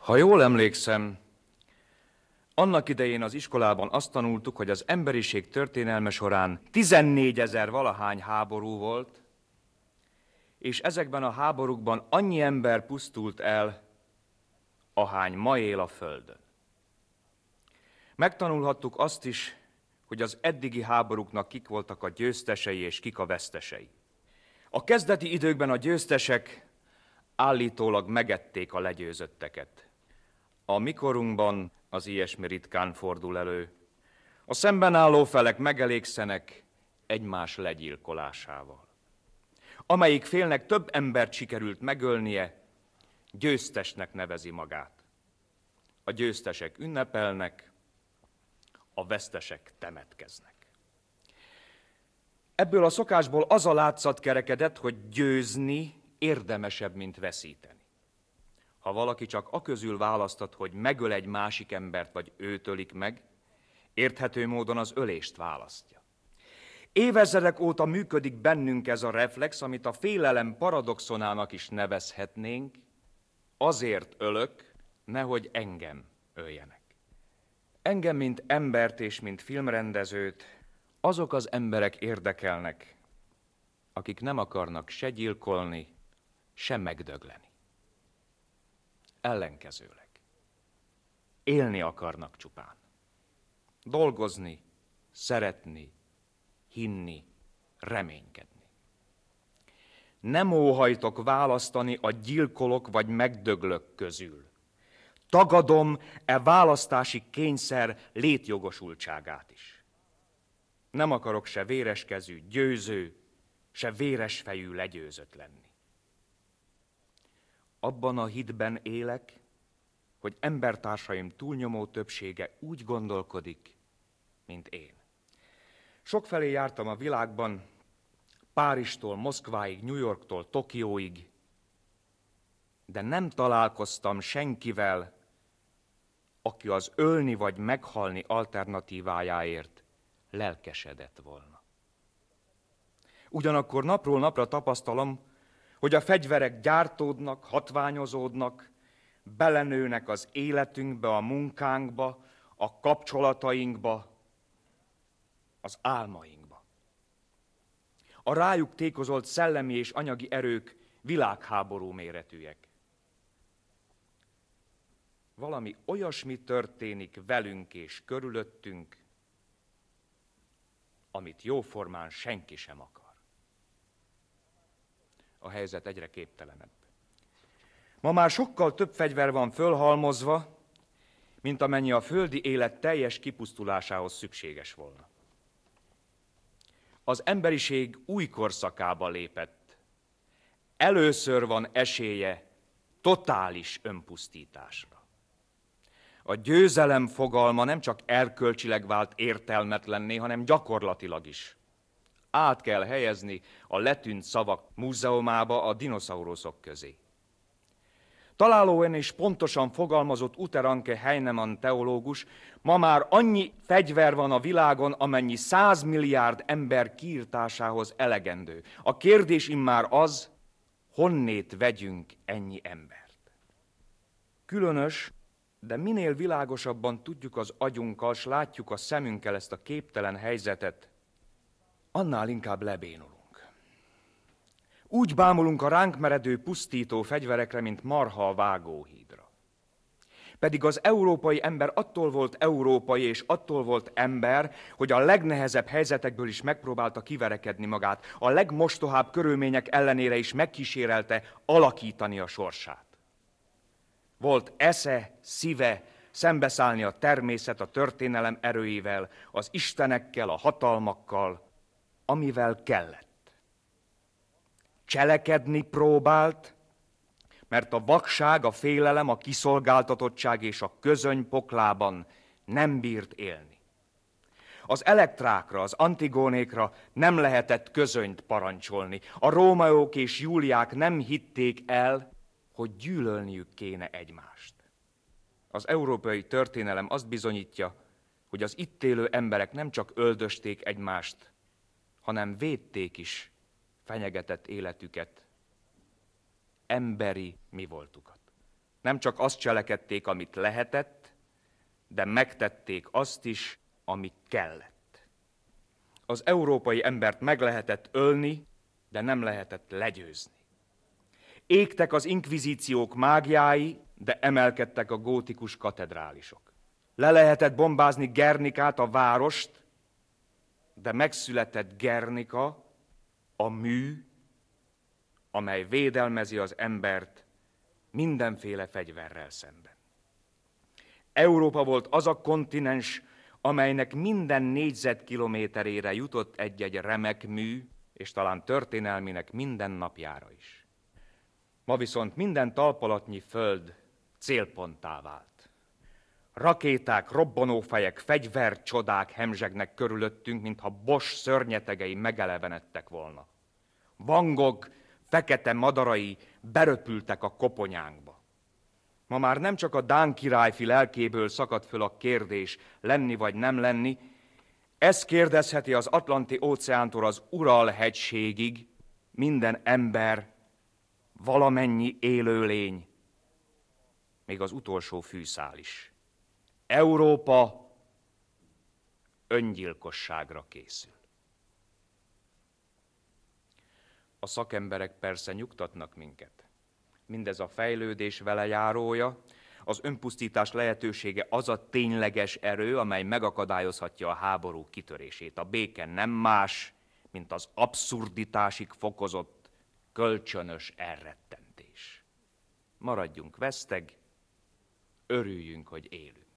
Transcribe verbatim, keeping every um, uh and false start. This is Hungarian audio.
Ha jól emlékszem, annak idején az iskolában azt tanultuk, hogy az emberiség történelme során tizennégyezer valahány háború volt, és ezekben a háborúkban annyi ember pusztult el, ahány ma él a Földön. Megtanulhattuk azt is, hogy az eddigi háborúknak kik voltak a győztesei és kik a vesztesei. A kezdeti időkben a győztesek állítólag megették a legyőzötteket. A mikorunkban az ilyesmi ritkán fordul elő. A szemben álló felek megelégszenek egymás legyilkolásával. Amelyik félnek több embert sikerült megölnie, győztesnek nevezi magát. A győztesek ünnepelnek, a vesztesek temetkeznek. Ebből a szokásból az a látszat kerekedett, hogy győzni érdemesebb, mint veszíteni. Ha valaki csak aközül választat, hogy megöl egy másik embert, vagy őt ölik meg, érthető módon az ölést választja. Évezredek óta működik bennünk ez a reflex, amit a félelem paradoxonának is nevezhetnénk, azért ölök, nehogy engem öljenek. Engem, mint embert és mint filmrendezőt azok az emberek érdekelnek, akik nem akarnak se gyilkolni, se megdögleni. Ellenkezőleg. Élni akarnak csupán. Dolgozni, szeretni, hinni, reménykedni. Nem óhajtok választani a gyilkolok vagy megdöglök közül. Tagadom e választási kényszer létjogosultságát is. Nem akarok se véreskezű győző, se véresfejű legyőzött lenni. Abban a hitben élek, hogy embertársaim túlnyomó többsége úgy gondolkodik, mint én. Sokfelé jártam a világban, Párizstól Moszkváig, New Yorktól Tokióig, de nem találkoztam senkivel, aki az ölni vagy meghalni alternatívájáért lelkesedett volna. Ugyanakkor napról napra tapasztalom, hogy a fegyverek gyártódnak, hatványozódnak, belenőnek az életünkbe, a munkánkba, a kapcsolatainkba, az álmainkba. A rájuk tékozolt szellemi és anyagi erők világháború méretűek. Valami olyasmi történik velünk és körülöttünk, amit jóformán senki sem akar. A helyzet egyre képtelenebb. Ma már sokkal több fegyver van fölhalmozva, mint amennyi a földi élet teljes kipusztulásához szükséges volna. Az emberiség új korszakába lépett. Először van esélye totális önpusztításra. A győzelem fogalma nem csak erkölcsileg vált értelmetlenné, hanem gyakorlatilag is. Át kell helyezni a letűnt szavak múzeumába a dinoszauruszok közé. Találóan és pontosan fogalmazott Uteranke Heinemann teológus, ma már annyi fegyver van a világon, amennyi százmilliárd ember kiirtásához elegendő. A kérdés immár az, honnét vegyünk ennyi embert. Különös, de minél világosabban tudjuk az agyunkkal, s látjuk a szemünkkel ezt a képtelen helyzetet, annál inkább lebénulunk. Úgy bámulunk a ránk meredő pusztító fegyverekre, mint marha a vágóhídra. Pedig az európai ember attól volt európai és attól volt ember, hogy a legnehezebb helyzetekből is megpróbálta kiverekedni magát, a legmostohább körülmények ellenére is megkísérelte alakítani a sorsát. Volt esze, szíve, szembeszállni a természet, a történelem erőivel, az istenekkel, a hatalmakkal, amivel kellett. Cselekedni próbált, mert a vakság, a félelem, a kiszolgáltatottság és a közöny poklában nem bírt élni. Az elektrákra, az antigónékra nem lehetett közönyt parancsolni. A rómeók és júliák nem hitték el, hogy gyűlölniük kéne egymást. Az európai történelem azt bizonyítja, hogy az itt élő emberek nem csak öldösték egymást, hanem védték is fenyegetett életüket, emberi mi voltukat. Nem csak azt cselekedték, amit lehetett, de megtették azt is, ami kellett. Az európai embert meg lehetett ölni, de nem lehetett legyőzni. Égtek az inkvizíciók mágiái, de emelkedtek a gótikus katedrálisok. Le lehetett bombázni Gernikát, a várost, de megszületett Gernika, a mű, amely védelmezi az embert mindenféle fegyverrel szemben. Európa volt az a kontinens, amelynek minden négyzetkilométerére jutott egy-egy remek mű, és talán történelminek minden napjára is. Ma viszont minden talpalatnyi föld célponttá vált. Rakéták, robbanófejek, fegyvercsodák hemzsegnek körülöttünk, mintha Bosch szörnyetegei megelevenedtek volna. Van Gogh fekete madarai beröpültek a koponyánkba. Ma már nem csak a dán királyfi lelkéből szakad föl a kérdés, lenni vagy nem lenni, ez kérdezheti az Atlanti-óceántól az Ural-hegységig minden ember, valamennyi élőlény, még az utolsó fűszál is. Európa öngyilkosságra készül. A szakemberek persze nyugtatnak minket. Mindez a fejlődés velejárója, az önpusztítás lehetősége az a tényleges erő, amely megakadályozhatja a háború kitörését. A béke nem más, mint az abszurditásig fokozott, kölcsönös elrettentés. Maradjunk veszteg, örüljünk, hogy élünk.